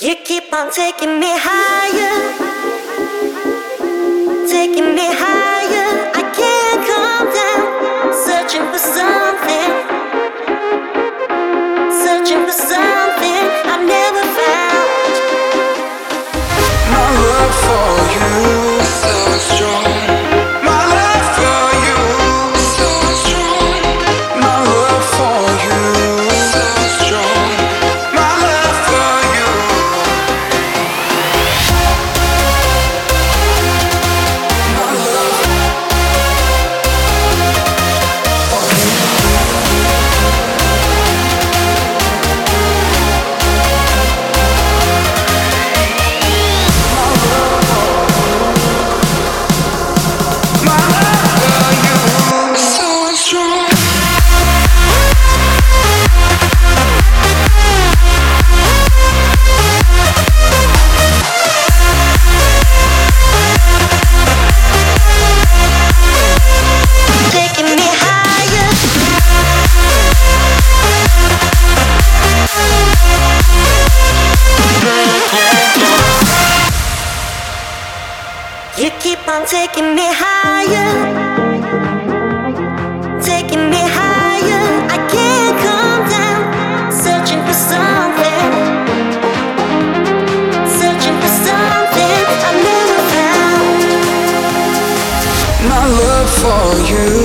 You keep on taking me higher, taking me higher. I can't calm down, searching for something, searching for something I never found. My love for you is so strong. My love for you is so strong. My love for you is so strong. My love for you. My love. Taking me higher. You keep on taking me higher, taking me higher. I can't calm down, searching for something, searching for something I never found. My love for you